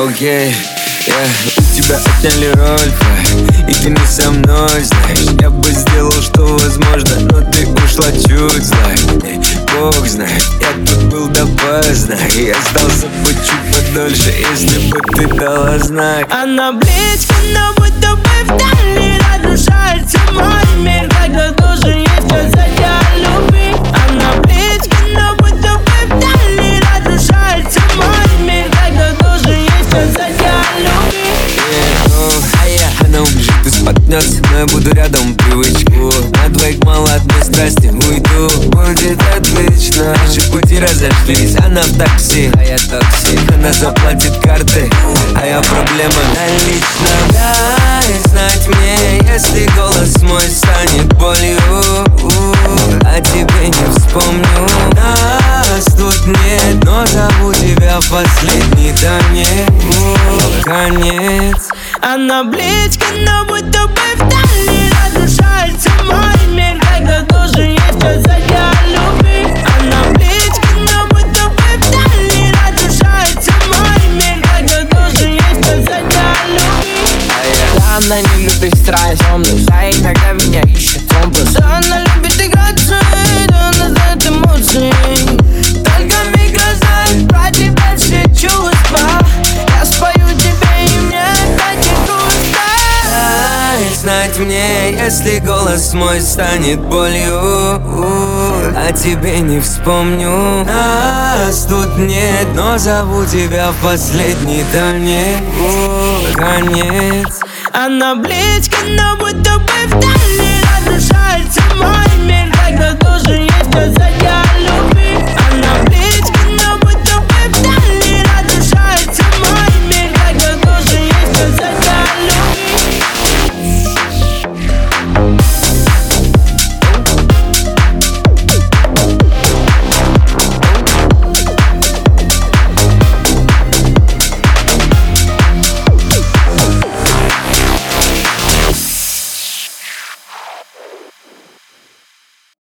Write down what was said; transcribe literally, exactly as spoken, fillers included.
Окей, yeah. У тебя отняли роль, и ты не со мной, знаешь. Я бы сделал, что возможно, но ты ушла чуть злая. Бог знает, я тут был допоздна, и остался бы чуть подольше, если бы ты дала знак. Она близко, но будто бы вдали, разрушается мой мир, когда должен есть сказать о любви. Она близко, но будто бы вдали, разрушается мой мир, когда должен есть сказать о любви. Она убежит и споткнется, но я буду рядом, привычку. На двоих мало одной страсти, уйду. Будет отлично, наши пути разошлись. Она в такси, а я токсик. Она заплатит карты, а я проблема налична. Дай знать мне, если голос мой станет болью, а тебе не вспомню. Нас тут нет, но зову тебя в последний танец. Конец. Она близко, но будто бы вдали, разрушается мой мир, когда должен есть сказать о любви. Она близко, но будто бы вдали, разрушается мой мир, когда должен есть сказать о любви. Да, она не любит страсть, но да, иногда меня ищет компас. Да, она любит играться, да, она знает эмоции. Только миг знает про тебя все чувства. Я спою тебе и мне опять не грустно. Дай знать мне, если голос мой станет болью, а тебе не вспомню. Нас тут нет, но зову тебя в последний танец. Конец. Она близко, но будто бы вдали, разрушается мой мир, когда должен есть сказать о любви.